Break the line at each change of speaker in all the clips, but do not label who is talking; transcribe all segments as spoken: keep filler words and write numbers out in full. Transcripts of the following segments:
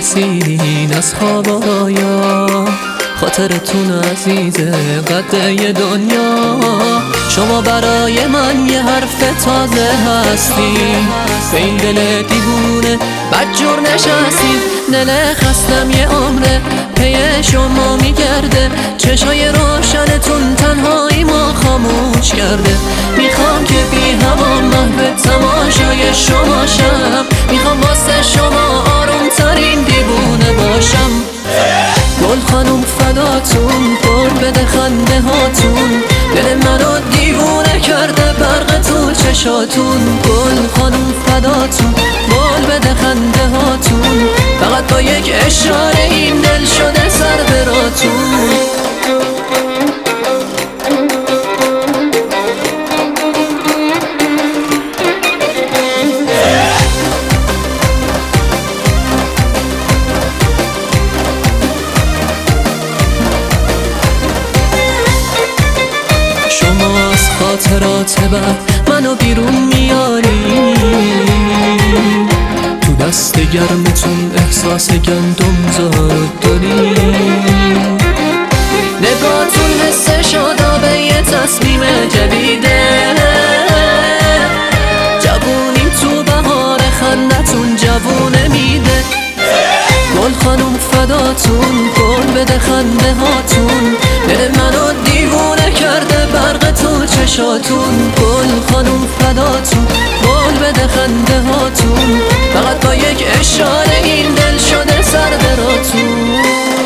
رسیدین از خوابایا، خاطرتون عزیزه قده دنیا. شما برای من یه حرف تازه هستی، به این دل دیوونه بدجور نشستی. دل خستم یه عمره پی شما میگرده، چشای روشنتون تنهایی ما خاموش کرده. میخوام که بی هوا محو تماشای شما شم، میخوام واسه شما آروم ترین دیوونه باشم. گل خانوم فداتون، پر بده خنده هاتون، دل منو دیوونه کرده برق تو چشاتون. گل خانوم فداتون، گل بده خنده هاتون، فقط با یک اشاره این دل شده سر براتون. خاطرات بد منو بیرون میاری، تو دست گرمتون احساس گندم زاد داری. نگاهتون حس شادابه یه تصمیم جدیده، جوونیم تو بهار خندتون جوونه میده. گل خانوم فداتون، گل بده خنده هاتون، دل منو دیوونه کرده برق تو چشاتون. گل خانوم فداتون، گل بده خنده هاتون، فقط با یک اشاره این دل شده سر براتون.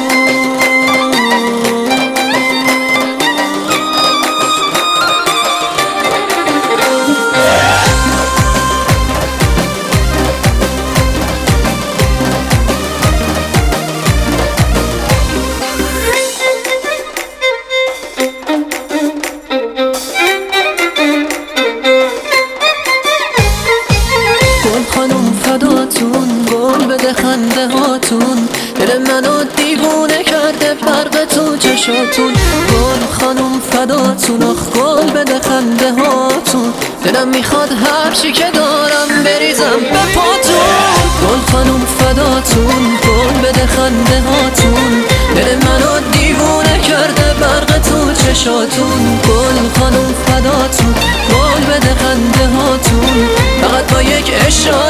گل بده خنده هاتون، دل منو دیوونه کرده برق تو چشاتون. گل خانوم فداتون، آخ گل بده خنده هاتون، دلم میخواد هر چی که دارم بریزم به پاتون. گل خانوم فداتون، گل بده خنده هاتون، دل منو دیوونه کرده برق تو چشاتون. گل خانوم فداتون، گل بده خنده هاتون، فقط با یک اشاره